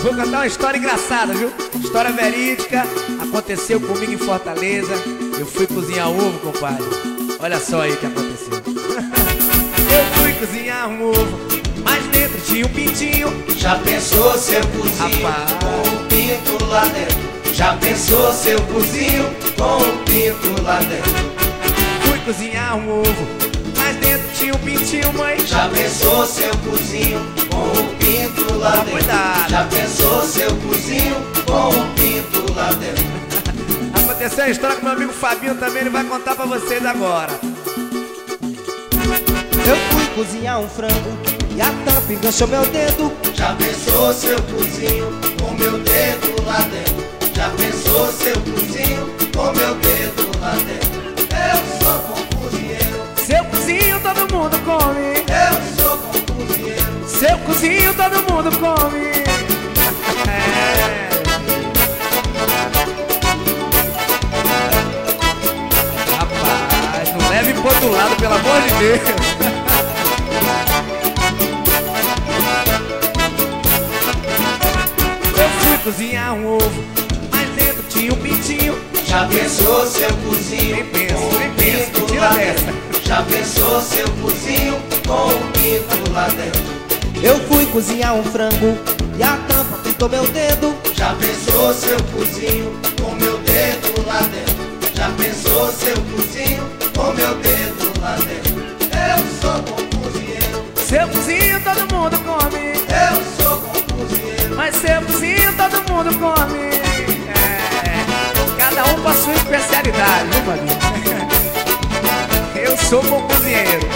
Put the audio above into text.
Vou contar uma história engraçada, viu? História verídica. Aconteceu comigo em Fortaleza. Eu fui cozinhar ovo, compadre. Olha só aí o que aconteceu. Eu fui cozinhar um ovo, mas dentro tinha um pintinho. Já pensou se eu cozinho com o pinto lá dentro? Já pensou se eu cozinho com o pinto lá dentro? Fui cozinhar um ovo, mas dentro tinha um pintinho, mãe. Já pensou se eu cozinho com o pinto lá dentro? Cuidado. Já pensou se eu cozinho com o pinto lá dentro? Aconteceu a história com meu amigo Fabinho também, ele vai contar pra vocês agora. Eu fui cozinhar um frango e a tampa enganchou meu dedo. Já pensou se eu cozinho com meu dedo lá dentro? Já pensou se eu cozinho com meu dedo lá dentro? Eu sou bom cozinheiro. Se eu cozinho, todo mundo come. Eu sou bom cozinheiro. Se eu cozinho, todo mundo come. Rapaz, não leve pro outro lado, pelo amor de Deus. Eu fui cozinhar um ovo, mas dentro tinha um pintinho. Já pensou se eu cozinho Nem pensa, com nem o pensa, pinto tira lá dessa. dentro? Já pensou se eu cozinho com o pinto lá dentro? Eu fui cozinhar um frango e a tampa pintou meu dedo. Já pensou se eu cozinho com meu dedo lá dentro? Já pensou se eu cozinho com meu dedo lá dentro? Eu sou bom cozinheiro. Se eu cozinho, todo mundo come. Eu sou bom cozinheiro. Mas se eu cozinho, todo mundo come. Cada um com a sua especialidade, viu, Fabinho? Eu sou bom cozinheiro.